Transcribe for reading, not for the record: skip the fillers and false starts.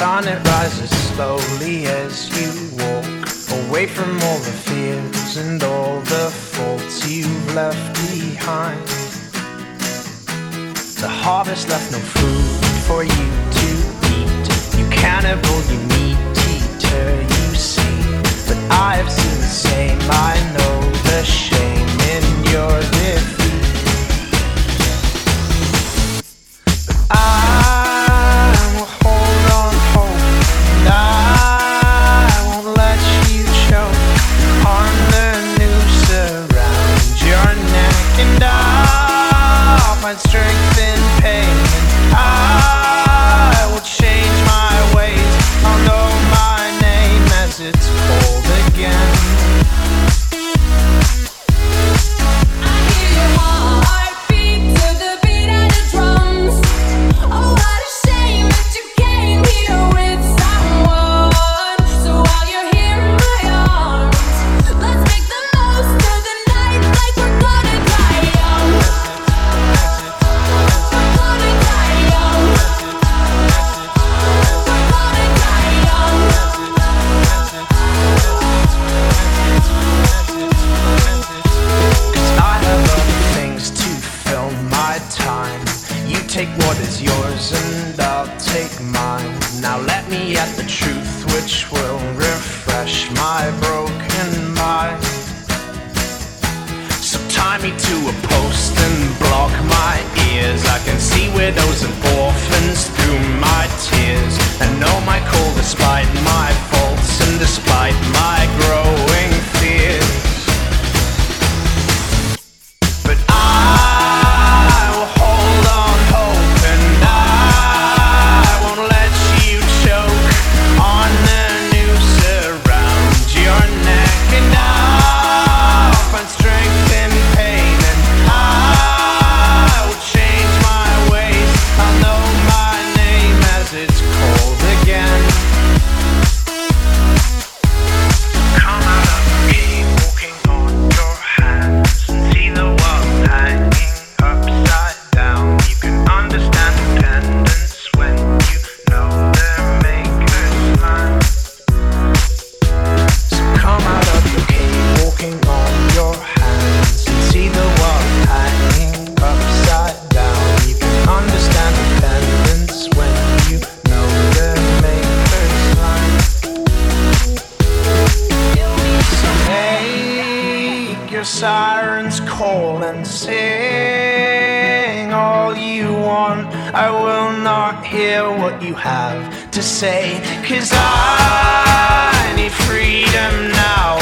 sun, it rises slowly as you walk away from all the fears and all the faults you've left behind. The harvest left no food for you to eat. You cannibal, you meat eater, you see. But I have seen the same, I know the shame in your defeat. But I will hold on hope, and I won't let you choke on the noose around your neck. And I'll find strength in pain, and I will change my ways. I'll know my name as it's cold again. Take what is yours and I'll take mine. Now let me at the truth which will refresh my broken mind. So tie me to a post and block my ears. I can see widows and orphans through my tears, and know my call despite my faults and despite my growing fears. But I will hold on hope, and I won't let you choke on the noose around your neck. And I'll find strength in pain, and I will change my ways. I'll know my name as it's cold again. Come out of the cave, walking on your hands, and see the world hanging upside down. You can understand dependence when you know their maker's mind. So come out of the cave, walking on your hands, and see the world hanging upside down. You can understand dependence when you know their maker's mind. So make your sirens call and sing all you want. I will not hear what you have to say, 'cause I need freedom now.